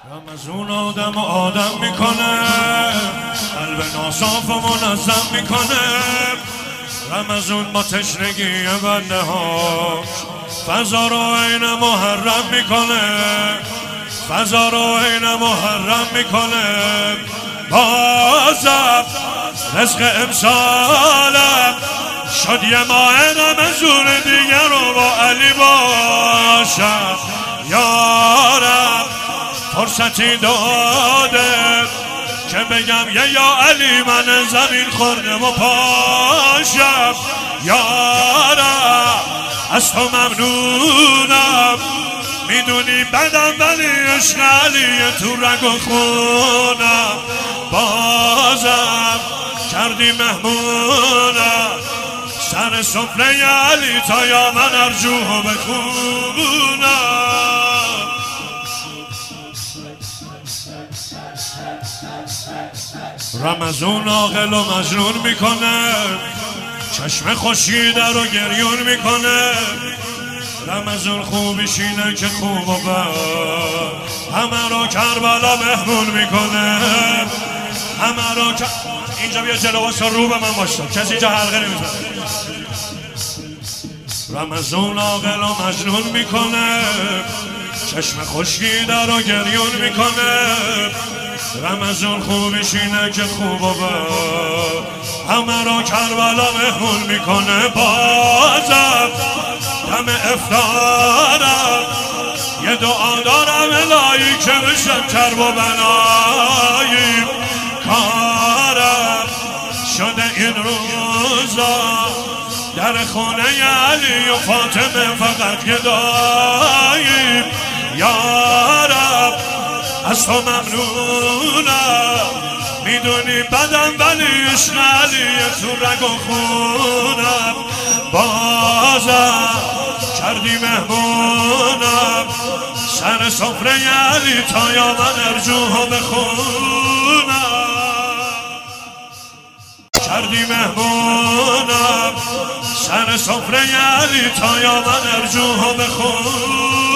رمضون آدم میکنه، قلب ناصاف و منظم میکنه. رمضون با تشنگی بنده ها فضا رو عین محرم میکنه، فضا رو عین محرم میکنه. بازم رزق امسالم شد یه ماه رمضون دیگر رو با علی باشم. یارم فرصتی داده که بگم یا علی من زمین خوردم و پاشم. یارم از تو ممنونم، میدونی بدم ولی عشق علیه تو رگ و خونم. بازم کردی مهمونم سر سفره علی تا یا من ارجوه بخونم. رمضون عاقل و مجنون میکنه، چشم خورشید رو گریون میکنه. رمضون خوبیش اینه که خوب و بد همه رو کربلا مهمون میکنه، همه رو اینجا بیا جلو واسه رو به من باشتا، کسی اینجا حلقه نمیزنه. رمضون عاقل و مجنون میکنه، چشم خورشید رو گریون میکنه. رمضون خوبیش اینه که خوب و بد همه رو کربلا مهمون میکنه. بازم دم افطارم یه دعا دارم الهی که بشم کرب و بنایی. کارم شده این روزا در خونه علی و فاطمه فقط گدایی. یارم از تو ممنونم، میدونی بدم ولی عشق علیه تو رگ و خونم. بازم کردی مهمونم سر سفره علی تا یا من ارجوه بخونم. کردی مهمونم سر سفره علی تا یا من ارجوه بخونم.